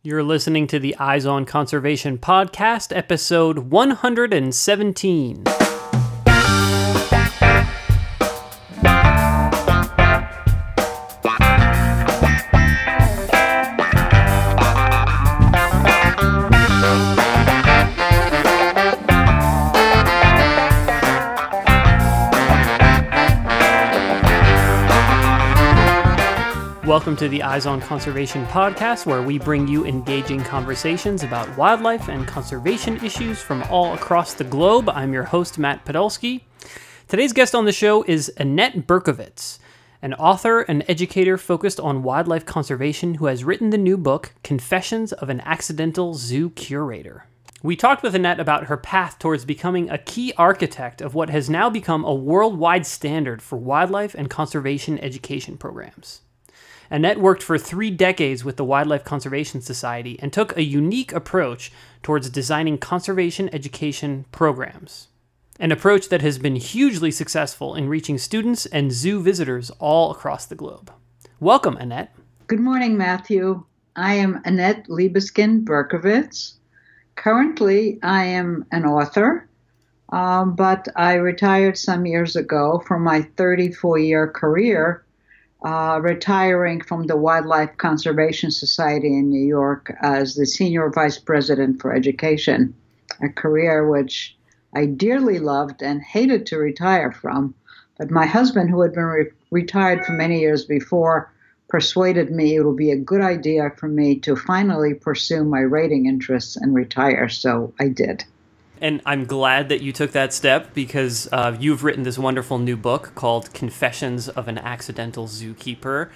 You're listening to the Eyes on Conservation podcast, episode 117. Welcome to the Eyes on Conservation podcast, where we bring you engaging conversations about wildlife and conservation issues from all across the globe. I'm your host, Matt Podolsky. Today's guest on the show is Annette Berkovits, an author and educator focused on wildlife conservation who has written the new book, Confessions of an Accidental Zoo Curator. We talked with Annette about her path towards becoming a key architect of what has now become a worldwide standard for wildlife and conservation education programs. Annette worked for 3 decades with the Wildlife Conservation Society and took a unique approach towards designing conservation education programs. An approach that has been hugely successful in reaching students and zoo visitors all across the globe. Welcome, Annette. Good morning, Matthew. I am Annette Libeskind Berkovits. Currently, I am an author, but I retired some years ago from my 34-year career retiring from the Wildlife Conservation Society in New York as the Senior Vice President for Education, a career which I dearly loved and hated to retire from. But my husband, who had been retired for many years before, persuaded me it would be a good idea for me to finally pursue my writing interests and retire, so I did. And I'm glad that you took that step because you've written this wonderful new book called Confessions of an Accidental Zookeeper.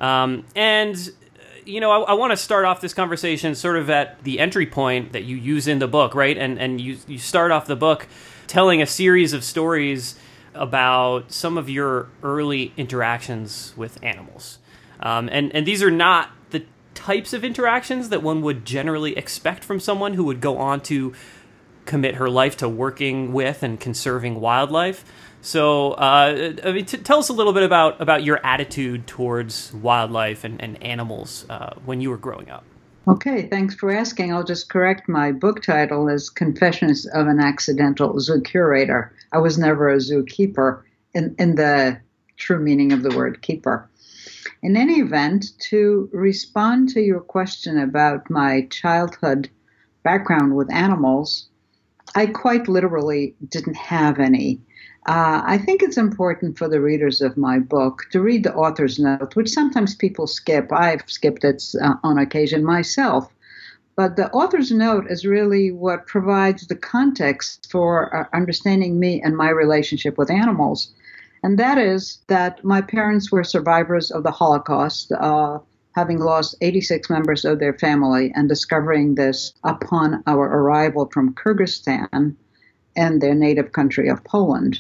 I want to start off this conversation sort of at the entry point that you use in the book, right? And you start off the book telling a series of stories about some of your early interactions with animals. And these are not the types of interactions that one would generally expect from someone who would go on to commit her life to working with and conserving wildlife. So, tell us a little bit about your attitude towards wildlife and animals when you were growing up. Okay, thanks for asking. I'll just correct my book title is Confessions of an Accidental Zoo Curator. I was never a zookeeper in the true meaning of the word keeper. In any event, to respond to your question about my childhood background with animals, I quite literally didn't have any. I think it's important for the readers of my book to read the author's note, which sometimes people skip. I've skipped it on occasion myself. But the author's note is really what provides the context for understanding me and my relationship with animals. And that is that my parents were survivors of the Holocaust, having lost 86 members of their family and discovering this upon our arrival from Kyrgyzstan and their native country of Poland.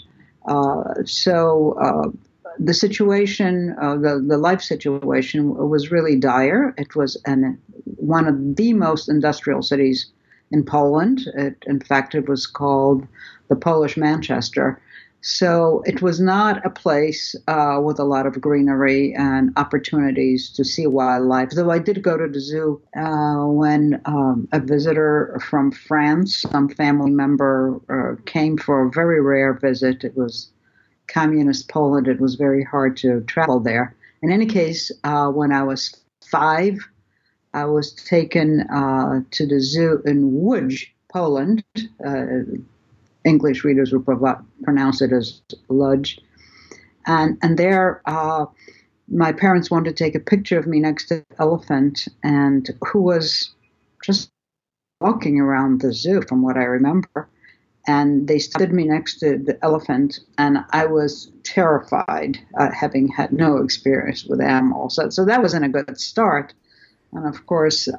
So the situation, the life situation was really dire. It was one of the most industrial cities in Poland. In fact, it was called the Polish Manchester. So it was not a place with a lot of greenery and opportunities to see wildlife. Though I did go to the zoo when a visitor from France, some family member, came for a very rare visit. It was communist Poland. It was very hard to travel there. In any case, when I was 5, I was taken to the zoo in Łódź, Poland. English readers would pronounce it as Lodge. And there, my parents wanted to take a picture of me next to the elephant, and who was just walking around the zoo, from what I remember. And they stood me next to the elephant, and I was terrified, having had no experience with animals. So that wasn't a good start. And of course,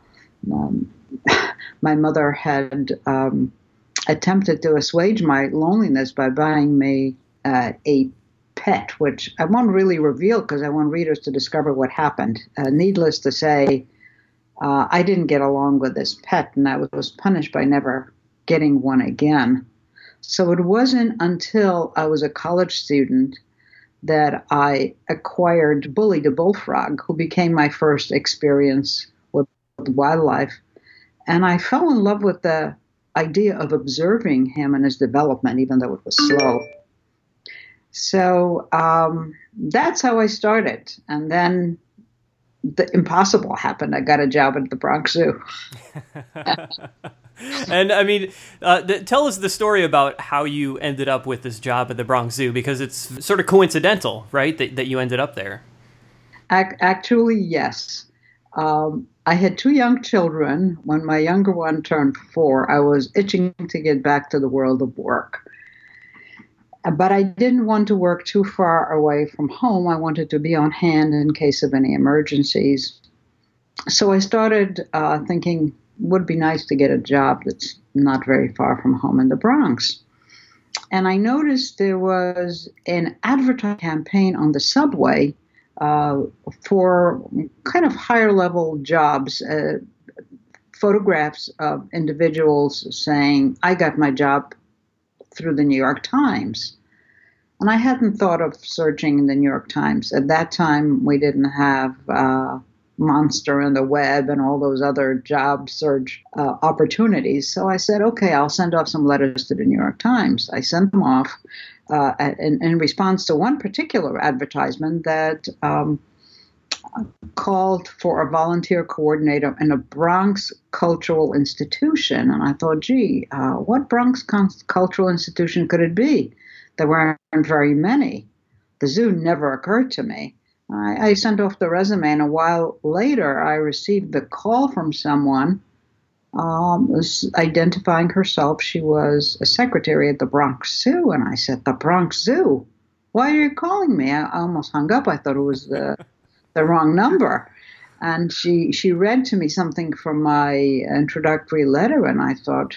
my mother had attempted to assuage my loneliness by buying me a pet, which I won't really reveal because I want readers to discover what happened. Needless to say, I didn't get along with this pet, and I was punished by never getting one again. So it wasn't until I was a college student that I acquired Bully the Bullfrog, who became my first experience with wildlife. And I fell in love with the idea of observing him and his development, even though it was slow. So that's how I started. And then the impossible happened. I got a job at the Bronx Zoo. And I mean, tell us the story about how you ended up with this job at the Bronx Zoo, because it's sort of coincidental, right, that you ended up there. Actually, yes. I had two young children. When my younger one turned 4, I was itching to get back to the world of work. But I didn't want to work too far away from home. I wanted to be on hand in case of any emergencies. So I started thinking, would be nice to get a job that's not very far from home in the Bronx. And I noticed there was an advertising campaign on the subway for kind of higher level jobs, photographs of individuals saying, I got my job through the New York Times. And I hadn't thought of searching in the New York Times. At that time, we didn't have Monster and the Web and all those other job search opportunities. So I said, okay, I'll send off some letters to the New York Times. I sent them off in response to one particular advertisement that called for a volunteer coordinator in a Bronx cultural institution. And I thought, gee, what Bronx cultural institution could it be? There weren't very many. The zoo never occurred to me. I sent off the resume, and a while later, I received the call from someone identifying herself. She was a secretary at the Bronx Zoo, and I said, the Bronx Zoo? Why are you calling me? I almost hung up. I thought it was the wrong number. And she read to me something from my introductory letter, and I thought,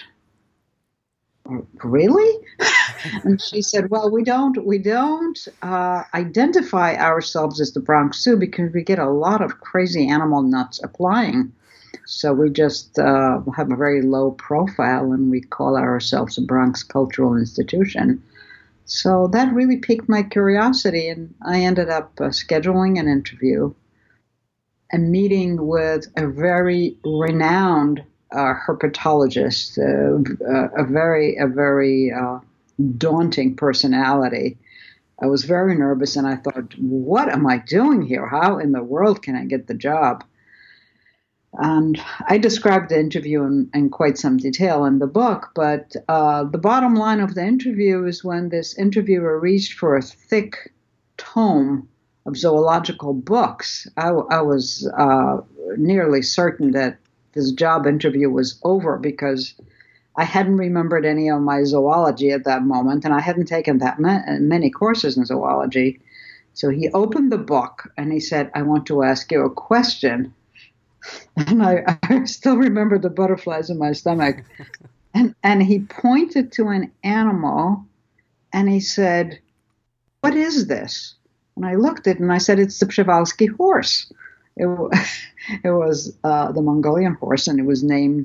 really? And she said, well, we don't identify ourselves as the Bronx Zoo because we get a lot of crazy animal nuts applying. So we just have a very low profile, and we call ourselves a Bronx Cultural Institution. So that really piqued my curiosity, and I ended up scheduling an interview and meeting with a very renowned herpetologist, a very daunting personality. I was very nervous, and I thought, what am I doing here? How in the world can I get the job? And I described the interview in quite some detail in the book, but the bottom line of the interview is when this interviewer reached for a thick tome of zoological books, I was nearly certain that this job interview was over because I hadn't remembered any of my zoology at that moment, and I hadn't taken that many courses in zoology. So he opened the book, and he said, I want to ask you a question. And I still remember the butterflies in my stomach. And he pointed to an animal, and he said, what is this? And I looked at it, and I said, it's the Przewalski horse. It was the Mongolian horse, and it was named,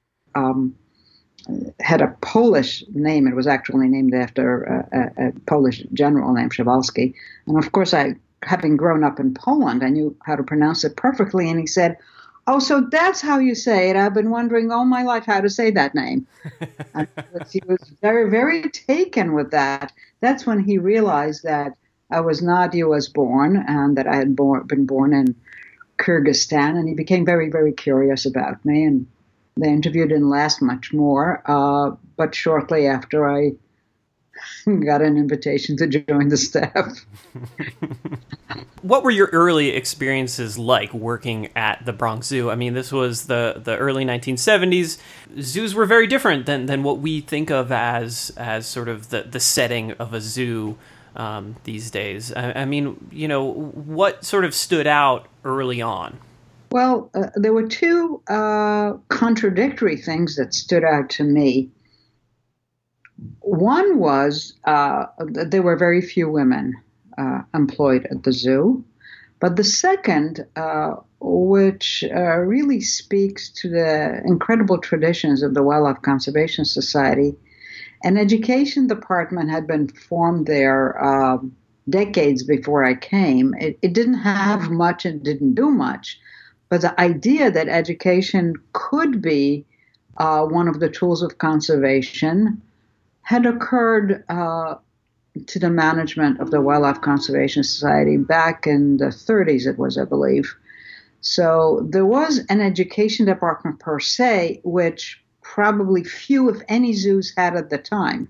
had a Polish name. It was actually named after a Polish general named Przewalski. And of course, having grown up in Poland, I knew how to pronounce it perfectly. And he said, oh, so that's how you say it. I've been wondering all my life how to say that name. And he was very, very taken with that. That's when he realized that I was not U.S. born and that I had been born in Kyrgyzstan, and he became very, very curious about me. And the interview didn't last much more, but shortly after I got an invitation to join the staff. What were your early experiences like working at the Bronx Zoo? I mean, this was the early 1970s. Zoos were very different than what we think of as sort of the setting of a zoo these days. I mean, you know, what sort of stood out early on? Well, there were two contradictory things that stood out to me. One was there were very few women employed at the zoo. But the second, which really speaks to the incredible traditions of the Wildlife Conservation Society, an education department had been formed there decades before I came. It didn't have much and didn't do much, But the idea that education could be one of the tools of conservation had occurred to the management of the Wildlife Conservation Society back in the 30s, it was, I believe. So there was an education department per se, which probably few, if any, zoos had at the time.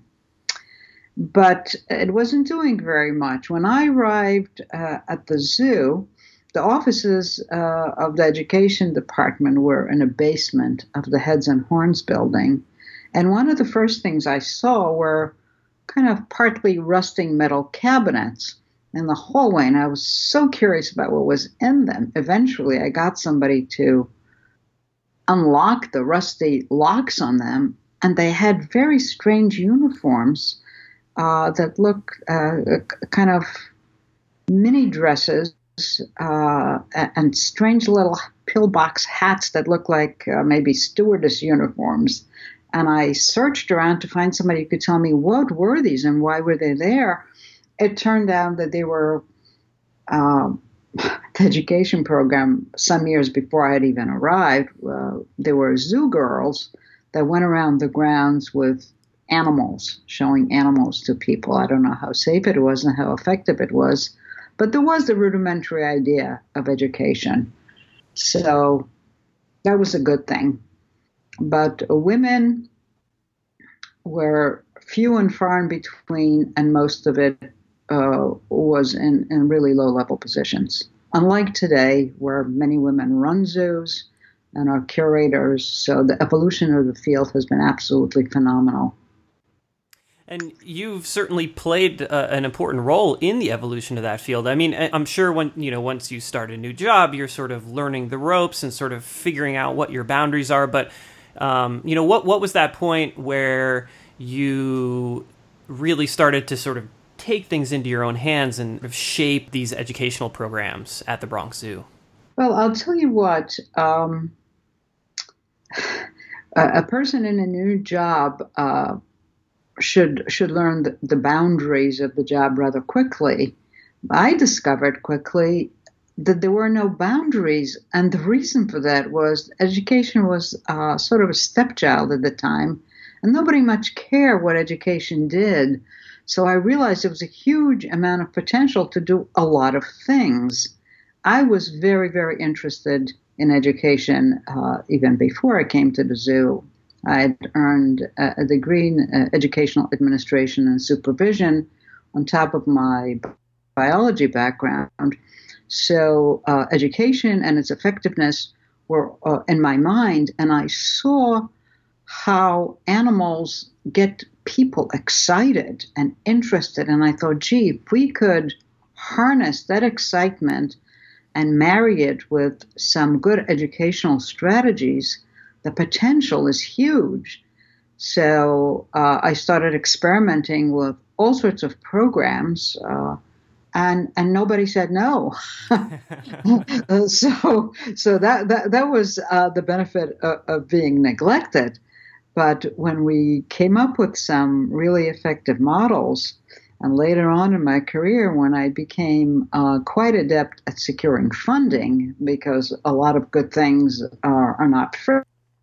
But it wasn't doing very much. When I arrived at the zoo, the offices of the education department were in a basement of the Heads and Horns building. And one of the first things I saw were kind of partly rusting metal cabinets in the hallway. And I was so curious about what was in them. Eventually, I got somebody to unlock the rusty locks on them, and they had very strange uniforms that look kind of mini dresses and strange little pillbox hats that look like maybe stewardess uniforms. And I searched around to find somebody who could tell me what were these and why were they there. It turned out that they were the education program some years before I had even arrived. They were zoo girls that went around the grounds with animals, showing animals to people. I don't know how safe it was and how effective it was, but there was the rudimentary idea of education. So that was a good thing. But women were few and far in between, and most of it was in really low-level positions. Unlike today, where many women run zoos and are curators, so the evolution of the field has been absolutely phenomenal. And you've certainly played an important role in the evolution of that field. I mean, I'm sure once you start a new job, you're sort of learning the ropes and sort of figuring out what your boundaries are. But what was that point where you really started to sort of take things into your own hands and shape these educational programs at the Bronx Zoo? Well, I'll tell you what. A person in a new job should learn the boundaries of the job rather quickly. I discovered quickly that there were no boundaries, and the reason for that was education was sort of a stepchild at the time, and nobody much cared what education did. So I realized there was a huge amount of potential to do a lot of things. I was very, very interested in education even before I came to the zoo. I had earned a degree in educational administration and supervision on top of my biology background. So education and its effectiveness were in my mind, and I saw how animals get people excited and interested. And I thought, gee, if we could harness that excitement and marry it with some good educational strategies, the potential is huge. So I started experimenting with all sorts of programs, and nobody said no. So that was the benefit of being neglected. But when we came up with some really effective models, and later on in my career, when I became quite adept at securing funding, because a lot of good things are not free.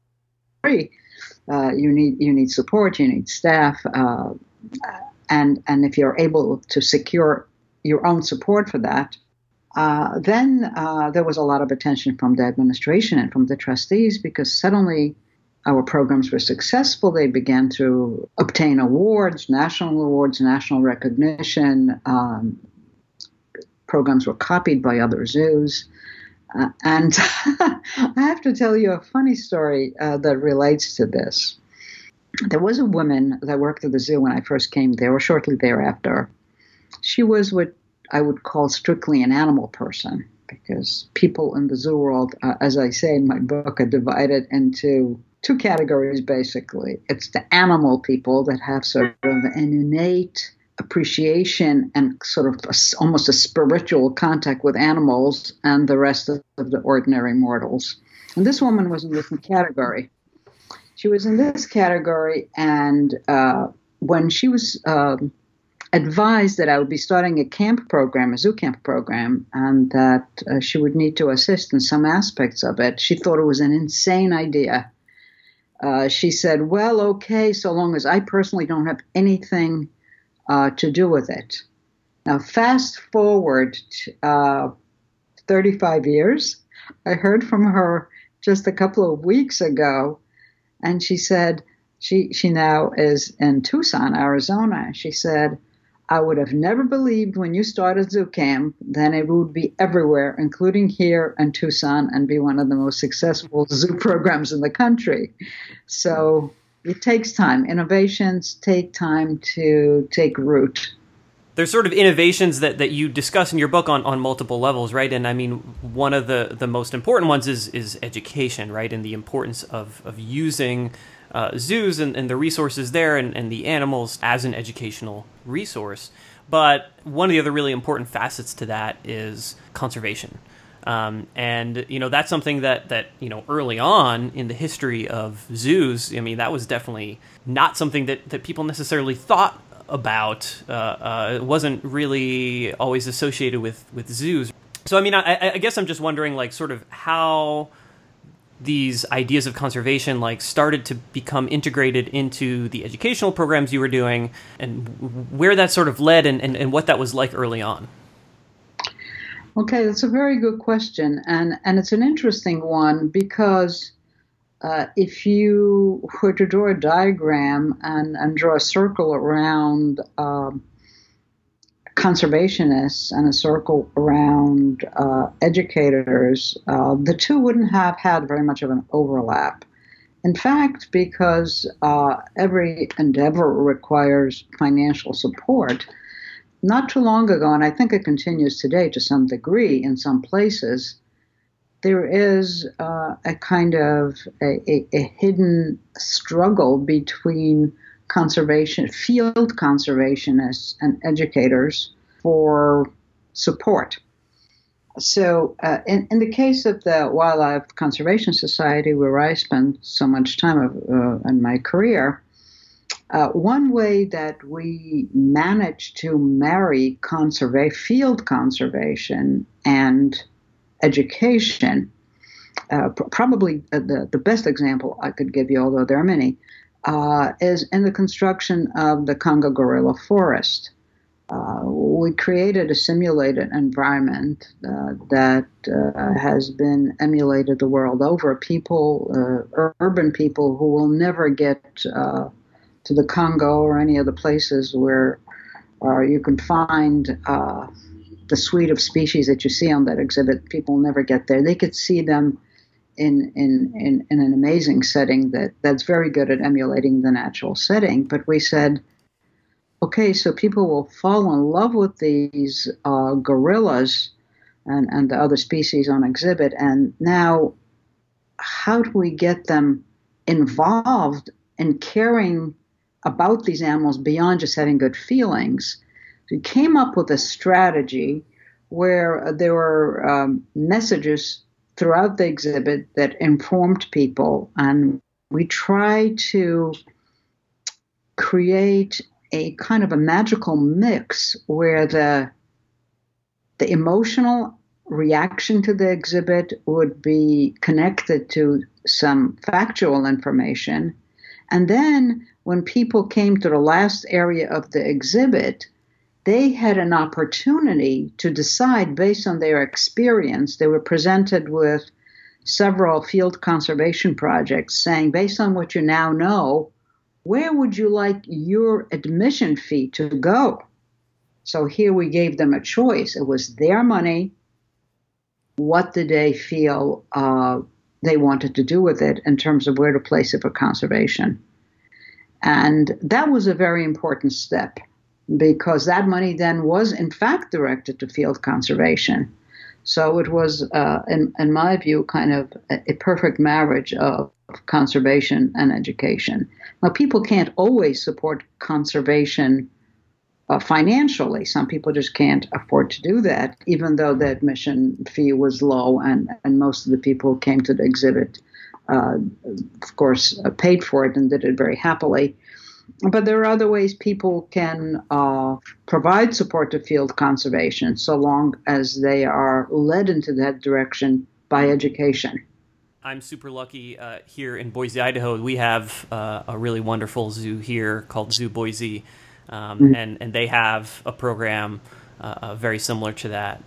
You need support, you need staff, and if you're able to secure your own support for that, then there was a lot of attention from the administration and from the trustees, because suddenly our programs were successful. They began to obtain awards, national recognition. Programs were copied by other zoos. And I have to tell you a funny story that relates to this. There was a woman that worked at the zoo when I first came there, or shortly thereafter. She was what I would call strictly an animal person, because people in the zoo world, as I say in my book, are divided into two categories, basically. It's the animal people that have sort of an innate appreciation and sort of almost a spiritual contact with animals, and the rest of the ordinary mortals. And this woman was in this category. She was in this category, and when she was advised that I would be starting a camp program, a zoo camp program, and that she would need to assist in some aspects of it. She thought it was an insane idea. She said, well, okay, so long as I personally don't have anything to do with it. Now, fast forward 35 years. I heard from her just a couple of weeks ago, and she said she now is in Tucson, Arizona. She said, I would have never believed when you started Zoo Camp that it would be everywhere, including here in Tucson, and be one of the most successful zoo programs in the country. So it takes time. Innovations take time to take root. There's sort of innovations that you discuss in your book on multiple levels, right? And I mean, one of the most important ones is education, right? And the importance of using zoos and the resources there and the animals as an educational resource. But one of the other really important facets to that is conservation. And, that's something that early on in the history of zoos, I mean, that was definitely not something that people necessarily thought about. It wasn't really always associated with zoos. So, I mean, I guess I'm just wondering, like, sort of how these ideas of conservation, like, started to become integrated into the educational programs you were doing, and where that sort of led and what that was like early on. Okay, that's a very good question, and it's an interesting one because if you were to draw a diagram and draw a circle around conservationists and a circle around educators, the two wouldn't have had very much of an overlap. In fact, because every endeavor requires financial support, not too long ago, and I think it continues today to some degree in some places, there is a kind of a hidden struggle between field conservationists and educators for support. So in the case of the Wildlife Conservation Society, where I spent so much time in my career, one way that we managed to marry field conservation and education, probably the best example I could give you, although there are many, is in the construction of the Congo gorilla forest. We created a simulated environment that has been emulated the world over. Urban people who will never get to the Congo or any other places where you can find the suite of species that you see on that exhibit, people will never get there. They could see them in an amazing setting that's very good at emulating the natural setting. But we said, okay, so people will fall in love with these gorillas and the other species on exhibit, and now how do we get them involved in caring about these animals beyond just having good feelings? We came up with a strategy where there were messages throughout the exhibit that informed people, and we tried to create a kind of a magical mix where the emotional reaction to the exhibit would be connected to some factual information, and then when people came to the last area of the exhibit, they had an opportunity to decide based on their experience. They were presented with several field conservation projects saying, based on what you now know, where would you like your admission fee to go? So here we gave them a choice. It was their money. What did they feel they wanted to do with it in terms of where to place it for conservation? And that was a very important step, because that money then was, in fact, directed to field conservation. So it was, in my view, kind of a perfect marriage of conservation and education. Now, people can't always support conservation financially. Some people just can't afford to do that, even though the admission fee was low, and most of the people who came to the exhibit, of course, paid for it and did it very happily. But there are other ways people can provide support to field conservation so long as they are led into that direction by education. I'm super lucky here in Boise, Idaho. We have a really wonderful zoo here called Zoo Boise, and they have a program very similar to that.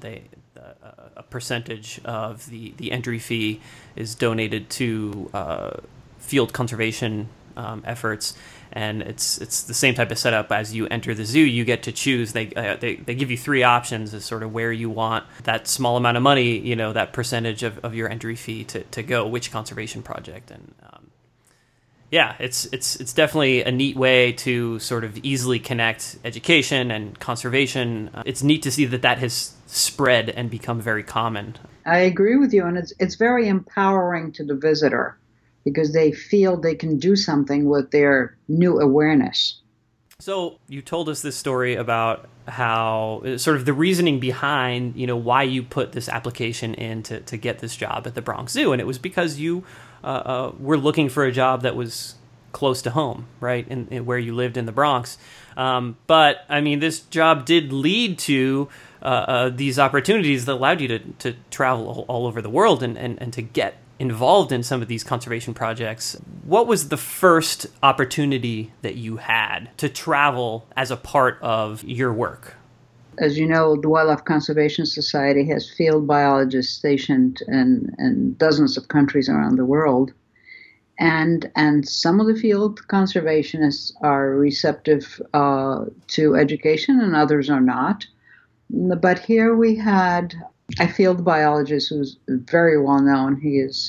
A percentage of the entry fee is donated to field conservation efforts, and it's the same type of setup. As you enter the zoo, you get to choose. They give you three options as sort of where you want that small amount of money, that percentage of your entry fee to go, which conservation project. And yeah, it's definitely a neat way to sort of easily connect education and conservation. It's neat to see that has spread and become very common. I agree with you, and it's very empowering to the visitor, because they feel they can do something with their new awareness. So you told us this story about how sort of the reasoning behind, why you put this application in to get this job at the Bronx Zoo. And it was because you were looking for a job that was close to home, right? In where you lived in the Bronx. But I mean, this job did lead to these opportunities that allowed you to travel all over the world and to get involved in some of these conservation projects. What was the first opportunity that you had to travel as a part of your work? As you know, the Wildlife Conservation Society has field biologists stationed in dozens of countries around the world. And some of the field conservationists are receptive to education and others are not. But here we had a field biologist who's very well known. He is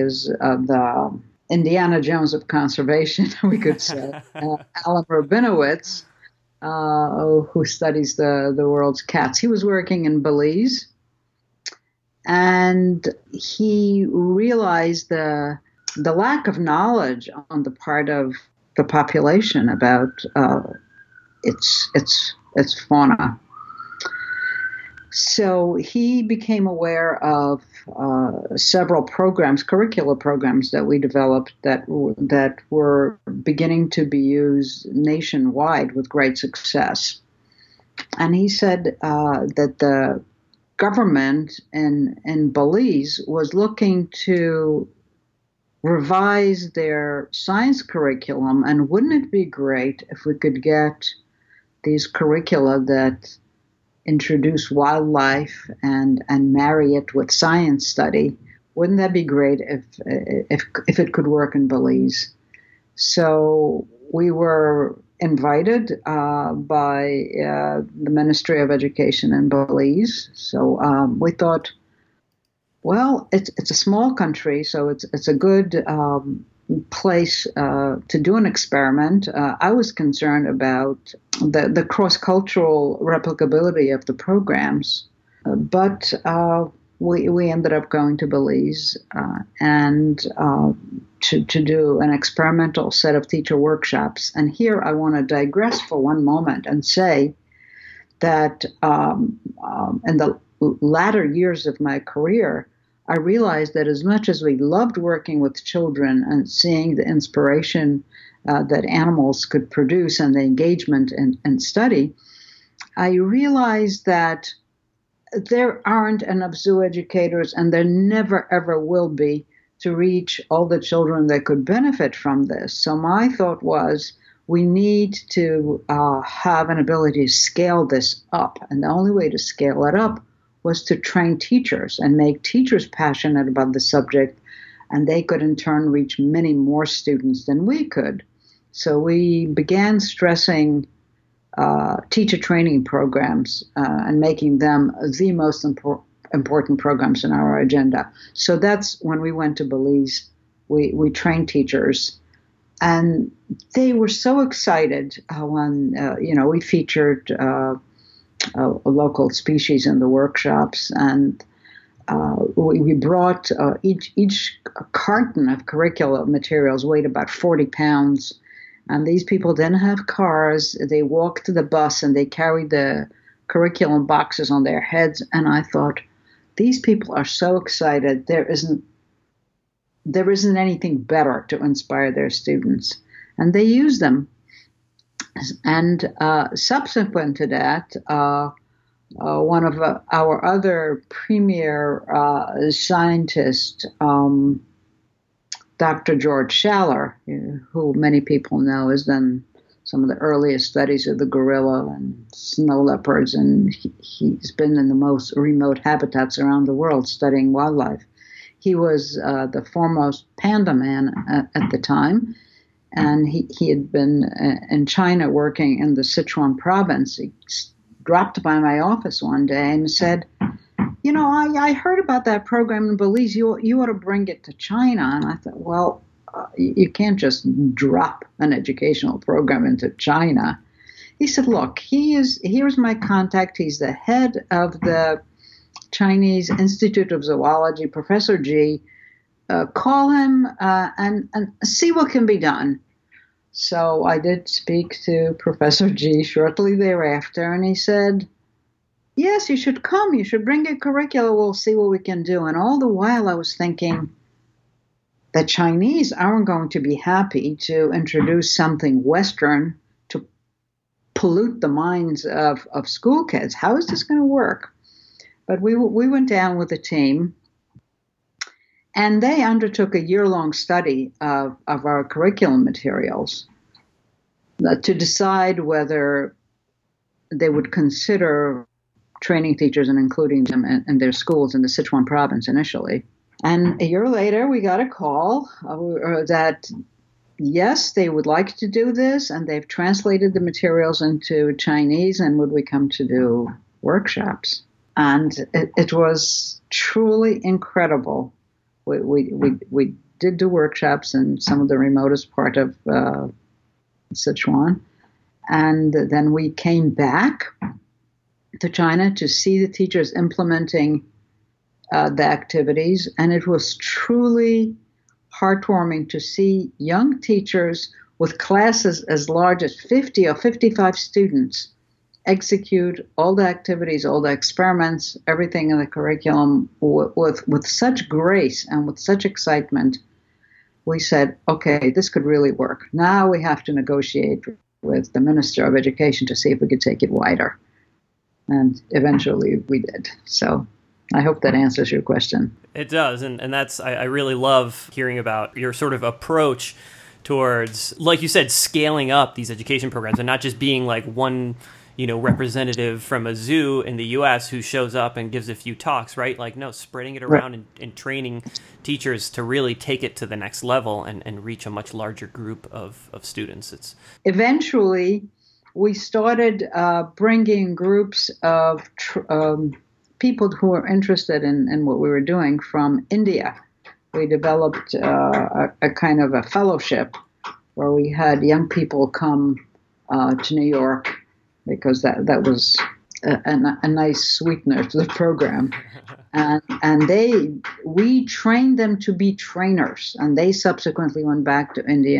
the Indiana Jones of conservation, we could say. Alan Rabinowitz, who studies the world's cats. He was working in Belize, and he realized the lack of knowledge on the part of the population about its fauna. So he became aware of several programs, curricular programs that we developed that were beginning to be used nationwide with great success. And he said that the government in Belize was looking to revise their science curriculum, and wouldn't it be great if we could get these curricula that introduce wildlife and marry it with science study? Wouldn't that be great if it could work in Belize? So we were invited by the Ministry of Education in Belize. So we thought, well, it's a small country, so it's a good place to do an experiment. I was concerned about the cross-cultural replicability of the programs, but we ended up going to Belize and to do an experimental set of teacher workshops. And here I want to digress for one moment and say that in the latter years of my career, I realized that as much as we loved working with children and seeing the inspiration that animals could produce and the engagement and study, I realized that there aren't enough zoo educators, and there never ever will be, to reach all the children that could benefit from this. So my thought was, we need to have an ability to scale this up. And the only way to scale it up was to train teachers and make teachers passionate about the subject, and they could in turn reach many more students than we could. So we began stressing teacher training programs and making them the most important programs in our agenda. So that's when we went to Belize. We trained teachers, and they were so excited when we featured a local species in the workshops, and we brought each carton of curricular materials weighed about 40 pounds, and these people didn't have cars. They walked to the bus and they carried the curriculum boxes on their heads, and I thought, these people are so excited. There isn't anything better to inspire their students, and they use them. And subsequent to that, one of our other premier scientists, Dr. George Schaller, who many people know has done some of the earliest studies of the gorilla and snow leopards, and he's been in the most remote habitats around the world studying wildlife. He was the foremost panda man at the time, and he had been in China working in the Sichuan province. He dropped by my office one day and said, you know, I heard about that program in Belize. You ought to bring it to China. And I thought, well, you can't just drop an educational program into China. He said, look, here's my contact. He's the head of the Chinese Institute of Zoology, Professor G. Call him and see what can be done. So I did speak to Professor G shortly thereafter, and he said, yes, you should come. You should bring your curriculum. We'll see what we can do. And all the while I was thinking, the Chinese aren't going to be happy to introduce something Western to pollute the minds of school kids. How is this going to work? But we went down with a team, and they undertook a year-long study of our curriculum materials to decide whether they would consider training teachers and including them in their schools in the Sichuan province initially. And a year later, we got a call that, yes, they would like to do this, and they've translated the materials into Chinese, and would we come to do workshops? And it was truly incredible. We did do workshops in some of the remotest part of Sichuan, and then we came back to China to see the teachers implementing the activities, and it was truly heartwarming to see young teachers with classes as large as 50 or 55 students execute all the activities, all the experiments, everything in the curriculum with such grace and with such excitement. We said, okay, this could really work. Now we have to negotiate with the Minister of Education to see if we could take it wider. And eventually we did. So I hope that answers your question. It does. And that's, I really love hearing about your sort of approach towards, like you said, scaling up these education programs and not just being like one, representative from a zoo in the U.S. who shows up and gives a few talks, right? Like, no, spreading it around Right. and training teachers to really take it to the next level and reach a much larger group of students. Eventually, we started bringing groups of people who were interested in what we were doing from India. We developed a kind of a fellowship where we had young people come to New York, because that was a nice sweetener to the program. And we trained them to be trainers, and they subsequently went back to India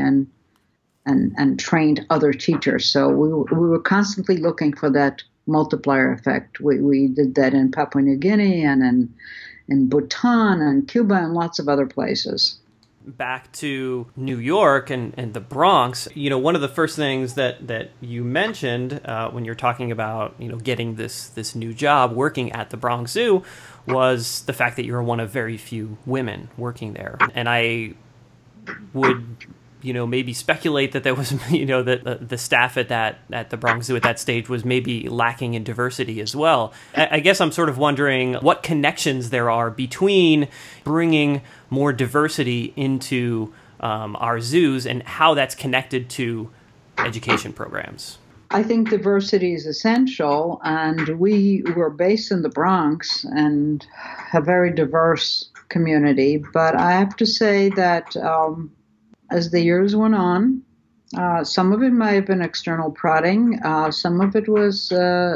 and trained other teachers. So we were constantly looking for that multiplier effect. We did that in Papua New Guinea and in Bhutan and Cuba and lots of other places. Back to New York and the Bronx, one of the first things that you mentioned when you're talking about, getting this new job working at the Bronx Zoo was the fact that you're one of very few women working there. And I would, maybe speculate that there was, that the staff at the Bronx Zoo at that stage was maybe lacking in diversity as well. I guess I'm sort of wondering what connections there are between bringing more diversity into our zoos and how that's connected to education programs. I think diversity is essential, and we were based in the Bronx and a very diverse community. But I have to say that as the years went on, some of it might have been external prodding. Some of it was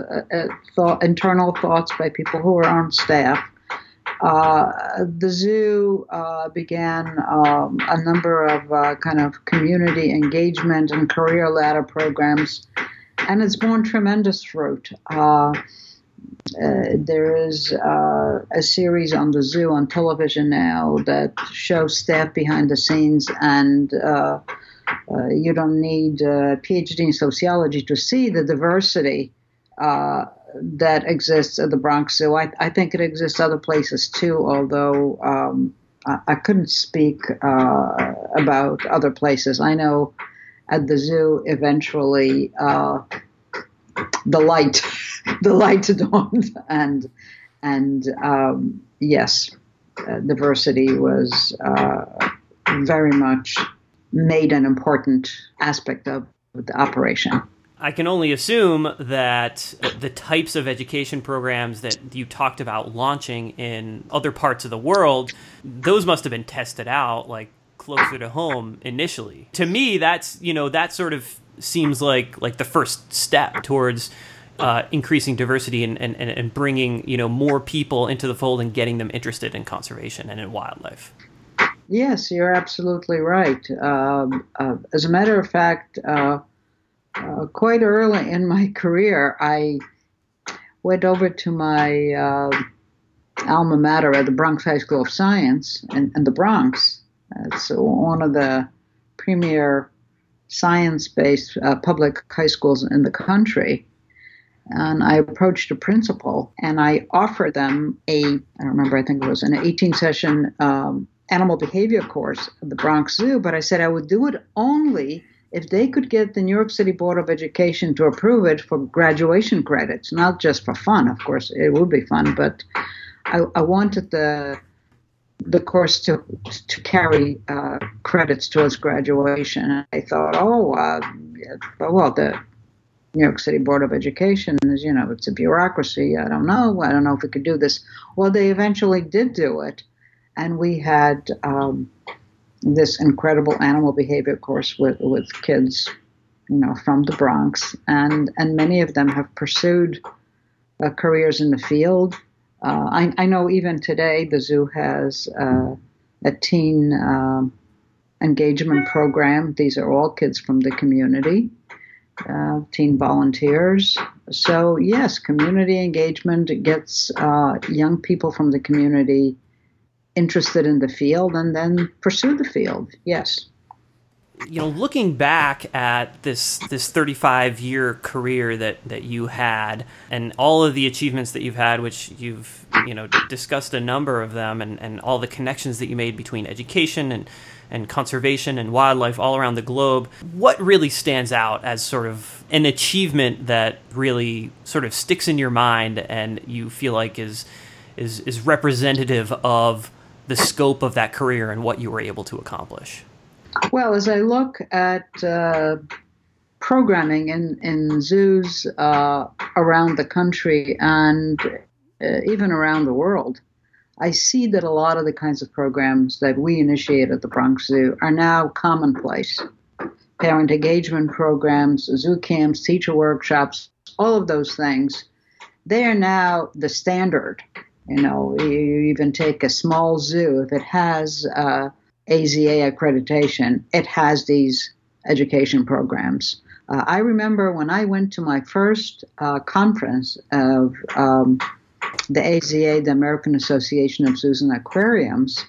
internal thoughts by people who were on staff. The zoo began a number of kind of community engagement and career ladder programs, and it's borne tremendous fruit. There is a series on the zoo on television now that shows staff behind the scenes and You don't need a PhD in sociology to see the diversity that exists at the Bronx Zoo. I think it exists other places too, although I couldn't speak about other places. I know at the zoo eventually the light dawned, and yes, diversity was very much made an important aspect of the operation. I can only assume that the types of education programs that you talked about launching in other parts of the world, those must have been tested out like closer to home initially. To me, that sort of seems like the first step towards increasing diversity and bringing more people into the fold and getting them interested in conservation and in wildlife. Yes, you're absolutely right. As a matter of fact, quite early in my career, I went over to my alma mater at the Bronx High School of Science in the Bronx. It's one of the premier science-based public high schools in the country. And I approached the principal and I offered them I don't remember, I think it was an 18-session animal behavior course at the Bronx Zoo, but I said I would do it only if they could get the New York City Board of Education to approve it for graduation credits, not just for fun. Of course, it would be fun, but I wanted the course to carry credits towards graduation. And I thought, well, the New York City Board of Education is, it's a bureaucracy. I don't know if we could do this. Well, they eventually did do it, and we had this incredible animal behavior course with kids, from the Bronx, and many of them have pursued careers in the field. I know even today the zoo has a teen engagement program. These are all kids from the community, teen volunteers. So yes, community engagement gets young people from the community interested in the field and then pursue the field. Yes. Looking back at this 35-year career that you had and all of the achievements that you've had, which you've discussed a number of them, and all the connections that you made between education and conservation and wildlife all around the globe, what really stands out as sort of an achievement that really sort of sticks in your mind and you feel like is representative of the scope of that career and what you were able to accomplish? Well, as I look at programming in zoos around the country and even around the world, I see that a lot of the kinds of programs that we initiate at the Bronx Zoo are now commonplace. Parent engagement programs, zoo camps, teacher workshops, all of those things, they are now the standard. You even take a small zoo, if it has AZA accreditation, it has these education programs. I remember when I went to my first conference of the AZA, the American Association of Zoos and Aquariums,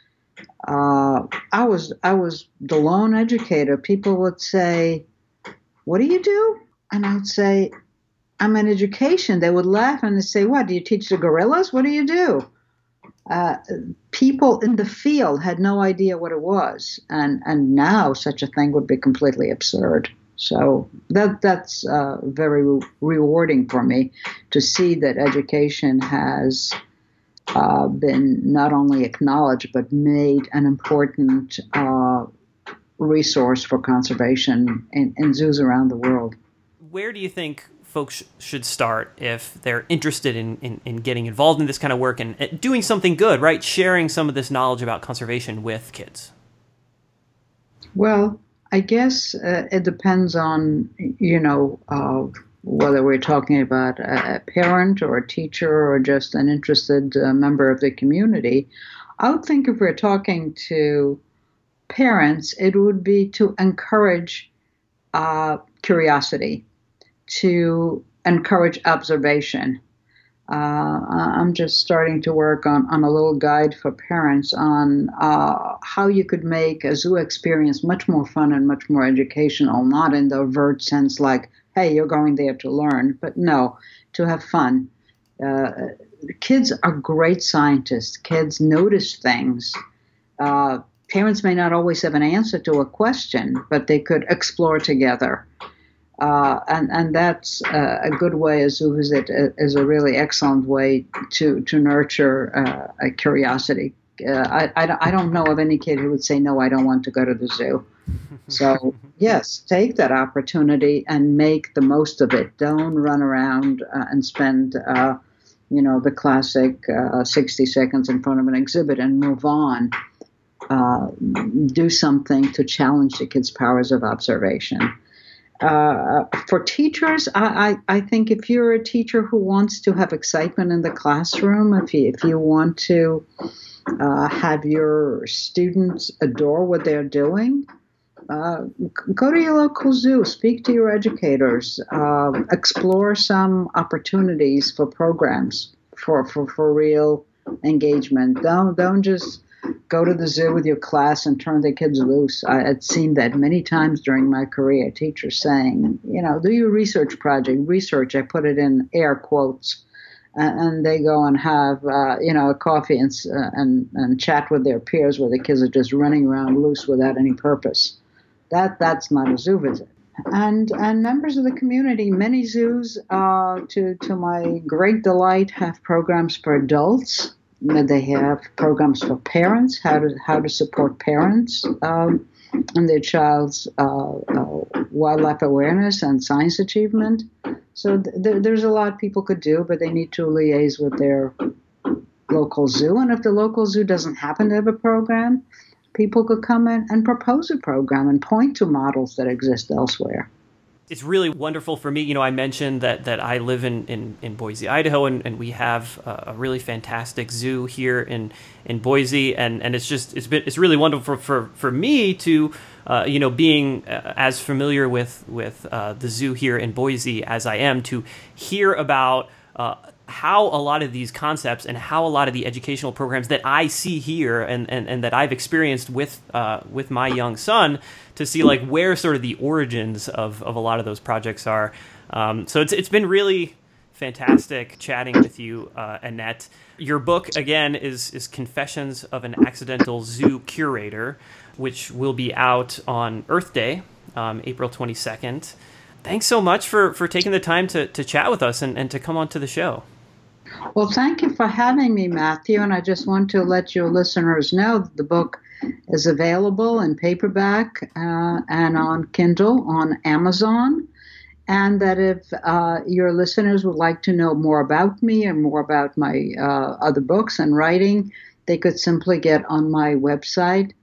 I was the lone educator. People would say, "What do you do?" And I would say, "I'm in education." They would laugh and they'd say, "What, do you teach the gorillas? What do you do?" People in the field had no idea what it was. And now such a thing would be completely absurd. So that's very rewarding for me to see that education has been not only acknowledged, but made an important resource for conservation in zoos around the world. Where do you think folks should start if they're interested in getting involved in this kind of work and doing something good, right? Sharing some of this knowledge about conservation with kids? Well, I guess it depends on, whether we're talking about a parent or a teacher or just an interested member of the community. I would think if we're talking to parents, it would be to encourage curiosity, to encourage observation. I'm just starting to work on a little guide for parents on how you could make a zoo experience much more fun and much more educational, not in the overt sense like, hey, you're going there to learn, but no, to have fun. Kids are great scientists. Kids notice things. Parents may not always have an answer to a question, but they could explore together. And that's a good way. A zoo visit is a really excellent way to nurture a curiosity. I don't know of any kid who would say, no, I don't want to go to the zoo. So, yes, take that opportunity and make the most of it. Don't run around and spend, the classic 60 seconds in front of an exhibit and move on. Do something to challenge the kids' powers of observation. For teachers, I think if you're a teacher who wants to have excitement in the classroom, if you want to have your students adore what they're doing, go to your local zoo, speak to your educators, explore some opportunities for programs for real engagement. Don't just go to the zoo with your class and turn the kids loose. I had seen that many times during my career, teachers saying, do your research project. Research, I put it in air quotes, and they go and have, a coffee and chat with their peers where the kids are just running around loose without any purpose. That's not a zoo visit. And members of the community, many zoos, to my great delight, have programs for adults. They have programs for parents, how to support parents in their child's wildlife awareness and science achievement. So there's a lot people could do, but they need to liaise with their local zoo. And if the local zoo doesn't happen to have a program, people could come in and propose a program and point to models that exist elsewhere. It's really wonderful for me. I mentioned that I live in Boise, Idaho, and we have a really fantastic zoo here in Boise, and it's really wonderful for me to being as familiar with the zoo here in Boise as I am, to hear about how a lot of these concepts and how a lot of the educational programs that I see here and that I've experienced with my young son, to see like where sort of the origins of a lot of those projects are. So it's been really fantastic chatting with you, Annette. Your book, again, is Confessions of an Accidental Zoo Curator, which will be out on Earth Day, April 22nd. Thanks so much for taking the time to chat with us and to come onto the show. Well, thank you for having me, Matthew. And I just want to let your listeners know that the book is available in paperback and on Kindle on Amazon. And that if your listeners would like to know more about me and more about my other books and writing, they could simply get on my website,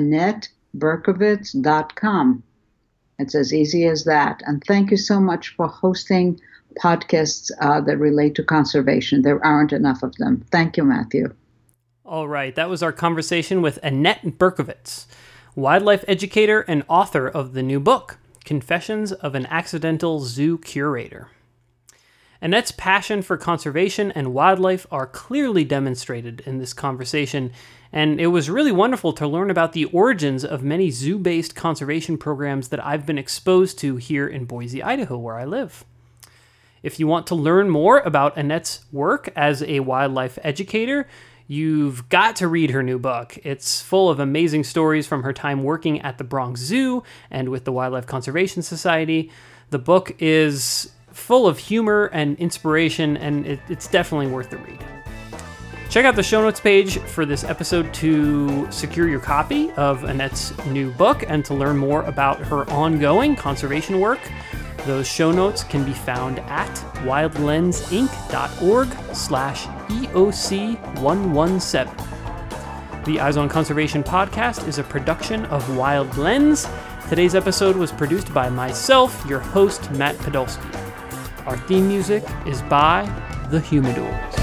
AnnetteBerkovitz.com. It's as easy as that. And thank you so much for hosting podcasts that relate to conservation. There aren't enough of them. Thank you, Matthew. All right. That was our conversation with Annette Berkovitz, wildlife educator and author of the new book, Confessions of an Accidental Zoo Curator. Annette's passion for conservation and wildlife are clearly demonstrated in this conversation, and it was really wonderful to learn about the origins of many zoo-based conservation programs that I've been exposed to here in Boise, Idaho, where I live. If you want to learn more about Annette's work as a wildlife educator, you've got to read her new book. It's full of amazing stories from her time working at the Bronx Zoo and with the Wildlife Conservation Society. The book is full of humor and inspiration, and it's definitely worth the read. Check out the show notes page for this episode to secure your copy of Annette's new book and to learn more about her ongoing conservation work. Those show notes can be found at wildlensinc.org/EOC117. The Eyes on Conservation podcast is a production of Wild Lens. Today's episode was produced by myself, your host, Matt Podolsky. Our theme music is by The Humidors.